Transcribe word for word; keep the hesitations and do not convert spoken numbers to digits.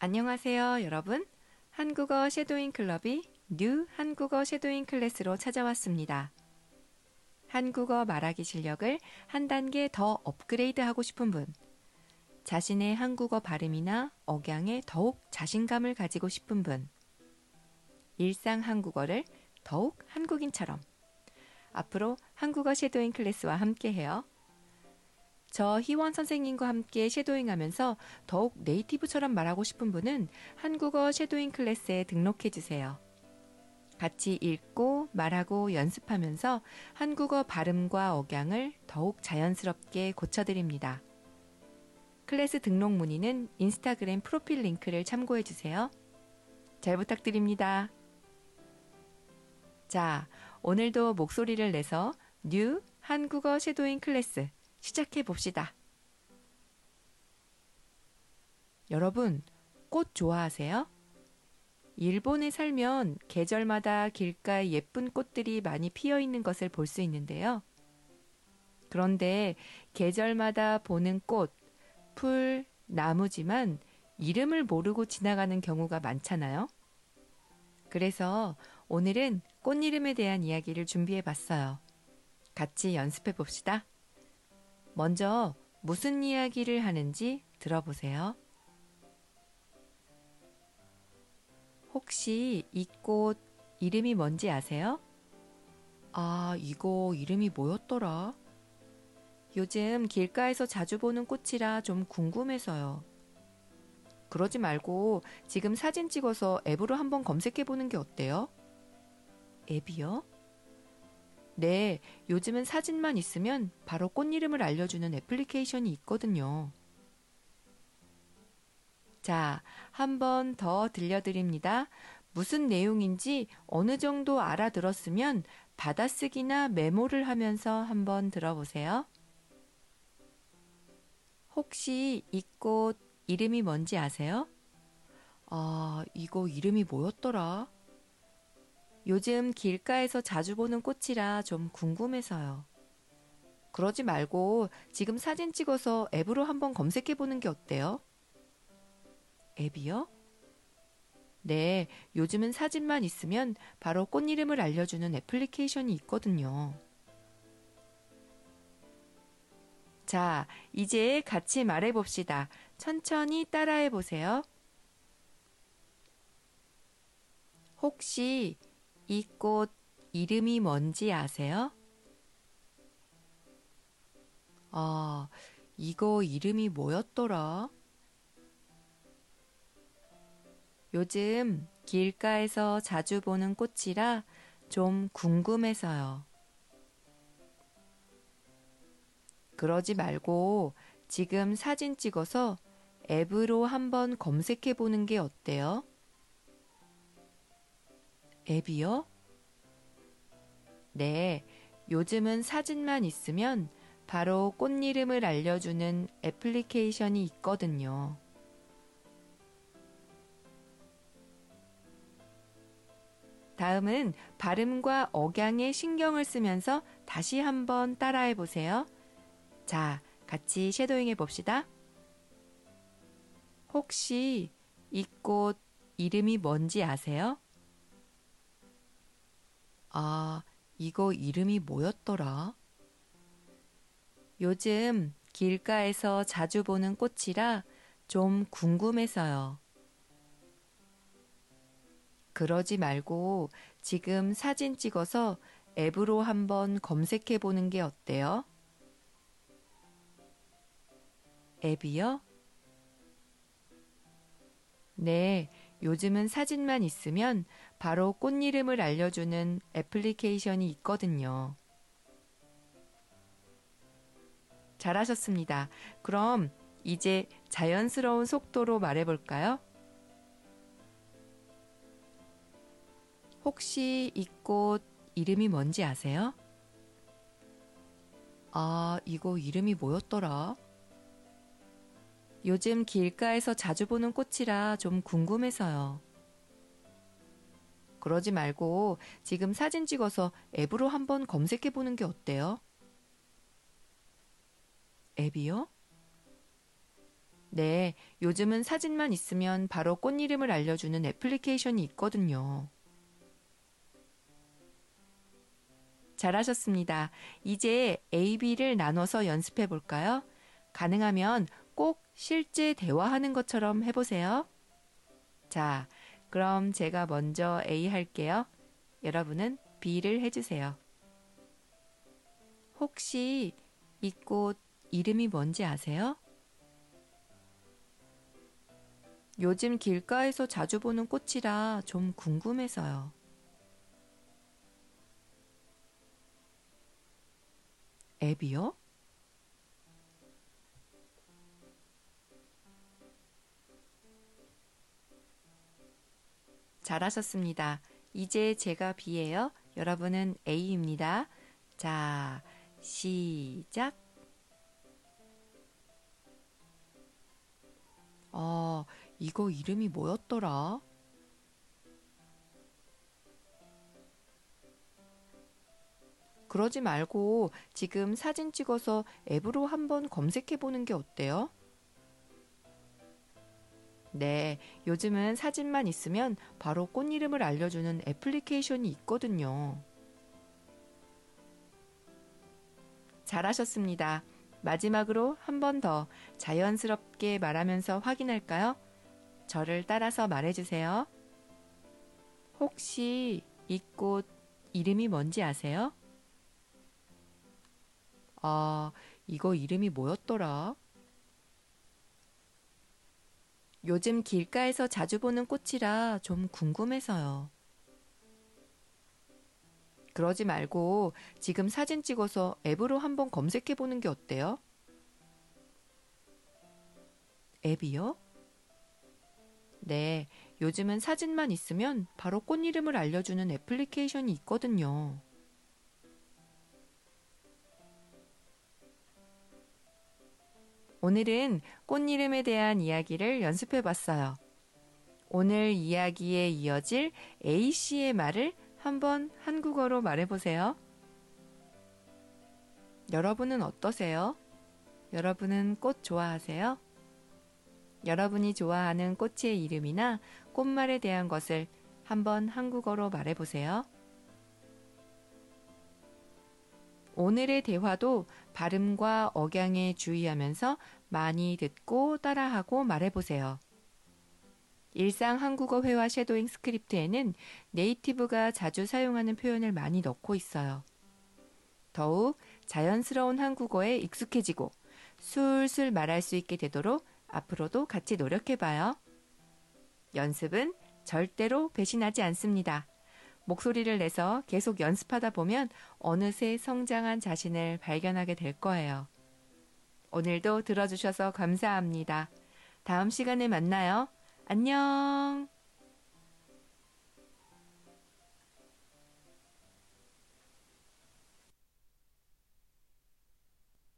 안녕하세요, 여러분. 한국어 섀도잉 클럽이 뉴 한국어 섀도잉 클래스로 찾아왔습니다. 한국어 말하기 실력을 한 단계 더 업그레이드 하고 싶은 분, 자신의 한국어 발음이나 억양에 더욱 자신감을 가지고 싶은 분, 일상 한국어를 더욱 한국인처럼 앞으로 한국어 섀도잉 클래스와 함께해요. 저 희원 선생님과 함께 섀도잉하면서 더욱 네이티브처럼 말하고 싶은 분은 한국어 섀도잉 클래스에 등록해주세요. 같이 읽고 말하고 연습하면서 한국어 발음과 억양을 더욱 자연스럽게 고쳐드립니다. 클래스 등록 문의는 인스타그램 프로필 링크를 참고해주세요. 잘 부탁드립니다. 자, 오늘도 목소리를 내서 뉴 한국어 섀도잉 클래스 시작해 봅시다. 여러분, 꽃 좋아하세요? 일본에 살면 계절마다 길가에 예쁜 꽃들이 많이 피어 있는 것을 볼 수 있는데요. 그런데 계절마다 보는 꽃, 풀, 나무지만 이름을 모르고 지나가는 경우가 많잖아요. 그래서 오늘은 꽃 이름에 대한 이야기를 준비해 봤어요. 같이 연습해 봅시다. 먼저 무슨 이야기를 하는지 들어보세요. 혹시 이 꽃 이름이 뭔지 아세요? 아, 이거 이름이 뭐였더라? 요즘 길가에서 자주 보는 꽃이라 좀 궁금해서요. 그러지 말고 지금 사진 찍어서 앱으로 한번 검색해 보는 게 어때요? 앱이요? 네, 요즘은 사진만 있으면 바로 꽃 이름을 알려주는 애플리케이션이 있거든요. 자, 한 번 더 들려드립니다. 무슨 내용인지 어느 정도 알아들었으면 받아쓰기나 메모를 하면서 한번 들어보세요. 혹시 이 꽃 이름이 뭔지 아세요? 아, 이거 이름이 뭐였더라? 요즘 길가에서 자주 보는 꽃이라 좀 궁금해서요. 그러지 말고 지금 사진 찍어서 앱으로 한번 검색해 보는 게 어때요? 앱이요? 네, 요즘은 사진만 있으면 바로 꽃 이름을 알려주는 애플리케이션이 있거든요. 자, 이제 같이 말해봅시다. 천천히 따라해 보세요. 혹시 이 꽃 이름이 뭔지 아세요? 아, 이거 이름이 뭐였더라? 요즘 길가에서 자주 보는 꽃이라 좀 궁금해서요. 그러지 말고 지금 사진 찍어서 앱으로 한번 검색해 보는 게 어때요? 앱이요? 네, 요즘은 사진만 있으면 바로 꽃 이름을 알려주는 애플리케이션이 있거든요. 다음은 발음과 억양에 신경을 쓰면서 다시 한번 따라해 보세요. 자, 같이 섀도잉 해봅시다. 혹시 이 꽃 이름이 뭔지 아세요? 아, 이거 이름이 뭐였더라? 요즘 길가에서 자주 보는 꽃이라 좀 궁금해서요. 그러지 말고 지금 사진 찍어서 앱으로 한번 검색해 보는 게 어때요? 앱이요? 네, 요즘은 사진만 있으면 바로 꽃 이름을 알려주는 애플리케이션이 있거든요. 잘하셨습니다. 그럼 이제 자연스러운 속도로 말해볼까요? 혹시 이 꽃 이름이 뭔지 아세요? 아, 이거 이름이 뭐였더라? 요즘 길가에서 자주 보는 꽃이라 좀 궁금해서요. 그러지 말고 지금 사진 찍어서 앱으로 한번 검색해 보는 게 어때요? 앱이요? 네, 요즘은 사진만 있으면 바로 꽃 이름을 알려주는 애플리케이션이 있거든요. 잘하셨습니다. 이제 A, B를 나눠서 연습해 볼까요? 가능하면 꼭 실제 대화하는 것처럼 해보세요. 자, 그럼 제가 먼저 A 할게요. 여러분은 B를 해주세요. 혹시 이 꽃 이름이 뭔지 아세요? 요즘 길가에서 자주 보는 꽃이라 좀 궁금해서요. 앱이요? 잘하셨습니다. 이제 제가 B예요. 여러분은 A입니다. 자, 시작. 아, 이거 이름이 뭐였더라? 그러지 말고 지금 사진 찍어서 앱으로 한번 검색해 보는 게 어때요? 네, 요즘은 사진만 있으면 바로 꽃 이름을 알려주는 애플리케이션이 있거든요. 잘하셨습니다. 마지막으로 한 번 더 자연스럽게 말하면서 확인할까요? 저를 따라서 말해주세요. 혹시 이 꽃 이름이 뭔지 아세요? 아, 이거 이름이 뭐였더라? 요즘 길가에서 자주 보는 꽃이라 좀 궁금해서요. 그러지 말고 지금 사진 찍어서 앱으로 한번 검색해 보는 게 어때요? 앱이요? 네, 요즘은 사진만 있으면 바로 꽃 이름을 알려주는 애플리케이션이 있거든요. 오늘은 꽃 이름에 대한 이야기를 연습해 봤어요. 오늘 이야기에 이어질 A씨의 말을 한번 한국어로 말해보세요. 여러분은 어떠세요? 여러분은 꽃 좋아하세요? 여러분이 좋아하는 꽃의 이름이나 꽃말에 대한 것을 한번 한국어로 말해보세요. 오늘의 대화도 발음과 억양에 주의하면서 많이 듣고 따라하고 말해보세요. 일상 한국어 회화 쉐도잉 스크립트에는 네이티브가 자주 사용하는 표현을 많이 넣고 있어요. 더욱 자연스러운 한국어에 익숙해지고 술술 말할 수 있게 되도록 앞으로도 같이 노력해봐요. 연습은 절대로 배신하지 않습니다. 목소리를 내서 계속 연습하다 보면 어느새 성장한 자신을 발견하게 될 거예요. 오늘도 들어주셔서 감사합니다. 다음 시간에 만나요. 안녕!